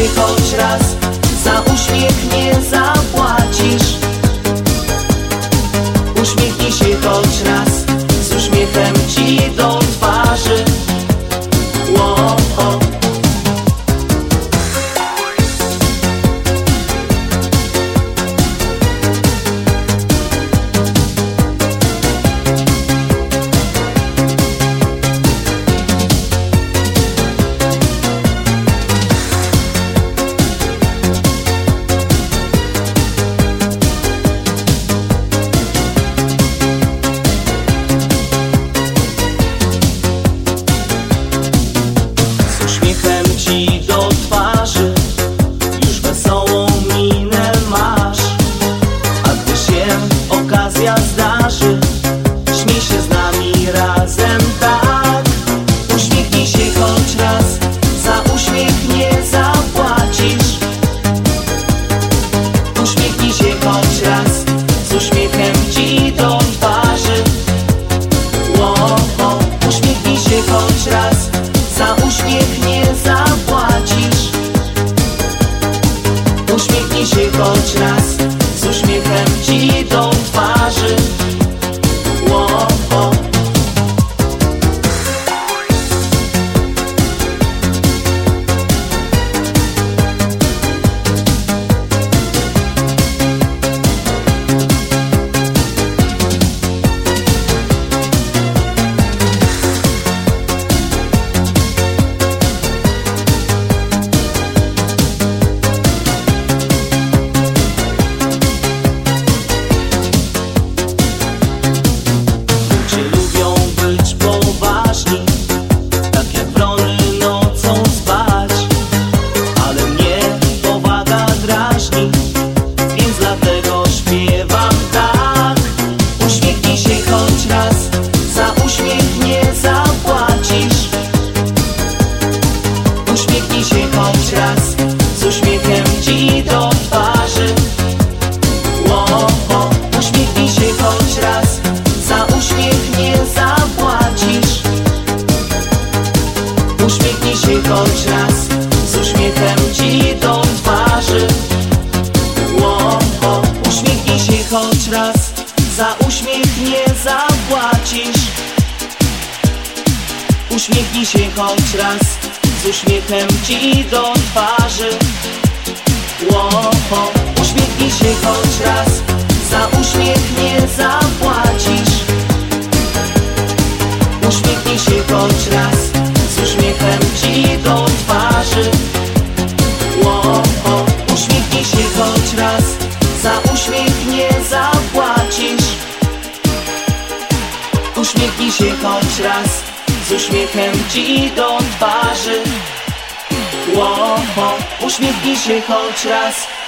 się choć raz, za uśmiech nie zapłacisz. Uśmiechnij się choć raz, z uśmiechem ci do twarzy. Wow. Zdarzy, śmiej się z nami razem, tak. Uśmiechnij się choć raz, za uśmiech nie zapłacisz. Uśmiechnij się choć raz, z uśmiechem ci do twarzy. Wow. Uśmiechnij się choć raz, za uśmiech nie zapłacisz. Uśmiechnij się choć raz, z uśmiechem ci do twarzy. Wow. Uśmiechnij się choć raz, z uśmiechem ci do twarzy. Wow. Uśmiechnij się choć raz, za uśmiech nie zapłacisz. Uśmiechnij się choć raz, z uśmiechem ci do twarzy. Wow. Uśmiechnij się choć raz, za uśmiech nie zapłacisz. Uśmiechnij się choć raz, z uśmiechem ci do twarzy. Wow. Uśmiechnij się choć raz, za uśmiech nie zapłacisz. Uśmiechnij się choć raz, z uśmiechem ci do twarzy. Wow. Uśmiechnij się choć raz, za uśmiech nie zapłacisz. Uśmiechnij się choć raz, z uśmiechem ci do twarzy. Wow. Uśmiechnij się choć raz,